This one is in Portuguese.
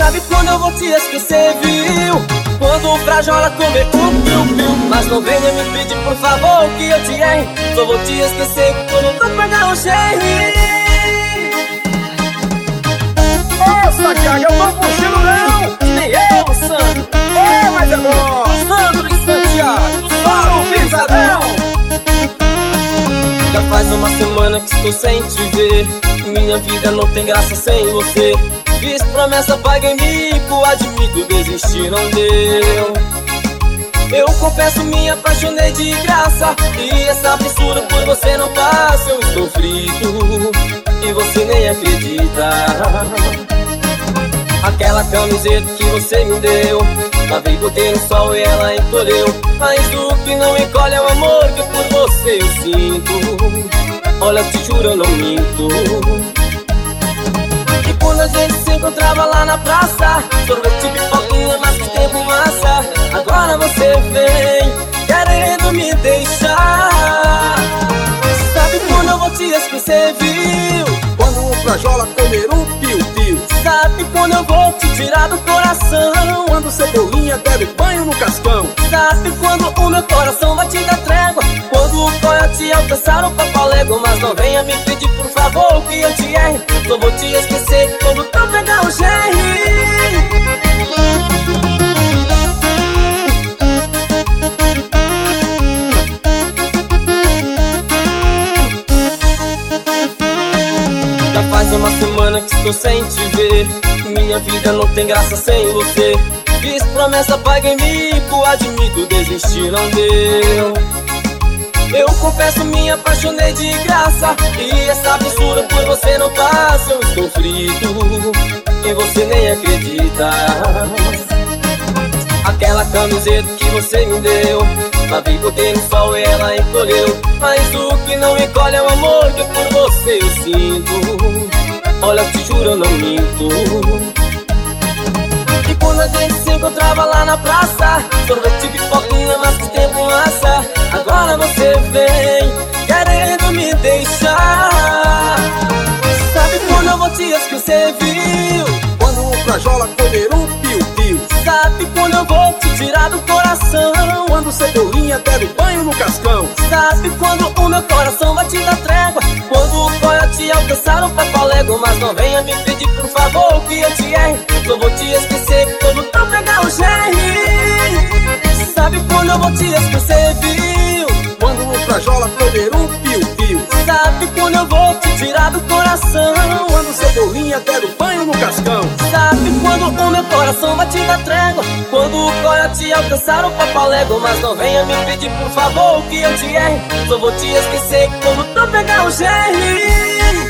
Sabe quando eu vou te esquecer, viu? Quando o frajola comer piu-piu-piu. Mas não venha me pedir por favor que eu te erre. Só vou te esquecer quando tu pegar o Jerry. Nossa, cara, eu tô puxando não. Nem eu, Sandro. É, mas é bom. Sandro e Santiago, só um pisadão. Já faz uma semana que estou sem te ver. Minha vida não tem graça sem você. Fiz promessa, paguei mico, admito, desistir não deu. Eu confesso, me apaixonei de graça. E essa fissura por você não passa. Eu estou frito e você nem acredita. Aquela camiseta que você me deu, lavei, botei no sol e ela encolheu. Mas o que não encolhe é o amor que por você eu sinto. Olha, te juro, eu não minto. E quando a gente se encontrava lá na praça, sorvete, pipoquinha, mas que tempo massa. Agora você vem querendo me deixar. Sabe quando eu vou te esquecer, viu? Quando o frajola comer um piu-piu. Sabe quando eu vou te tirar do coração? Quando cebolinha der banho no cascão. Sabe quando o meu coração vai te dar trégua? Quando o coiote alcançar o papalego. Mas não venha me pedir por favor que eu te erre. Só vou te esquecer quando tu pegar o Jerry. Já faz uma semana que estou sem te ver. Minha vida não tem graça sem você. Fiz promessa, paguei mico, admito, desistir não deu. Eu confesso, me apaixonei de graça. E essa fissura por você não passa. Eu estou frito e você nem acredita. Aquela camiseta que você me deu, lavei, botei no sol e ela encolheu. Mas o que não encolhe é o amor que por você eu sinto. Olha, te juro, eu não minto. E quando a gente se encontrava lá na praça, sorvete, pipoquinha, mas que tempo massa. Agora você vem querendo me deixar. Sabe quando eu vou te esquecer, viu? Quando o frajola comer um piu-piu. Sabe quando eu vou te tirar do coração? Quando cebolinha der banho no cascão. Sabe quando o meu coração vai te dar trégua? Quando o coiote alcançar o papalego. Mas não venha me pedir por favor que eu te erre. Só vou te esquecer quando tu pegar o Jerry. Sabe quando eu vou te esquecer, viu? Quando o frajola comer um piu-piu. Sabe quando eu vou te tirar do coração? Quando cebolinha der banho no cascão. Sabe quando o meu coração vai te dar trégua? Quando o coiote alcançar o papalego. Mas não venha me pedir por favor que eu te erre. Só vou te esquecer quando tu pegar o Jerry.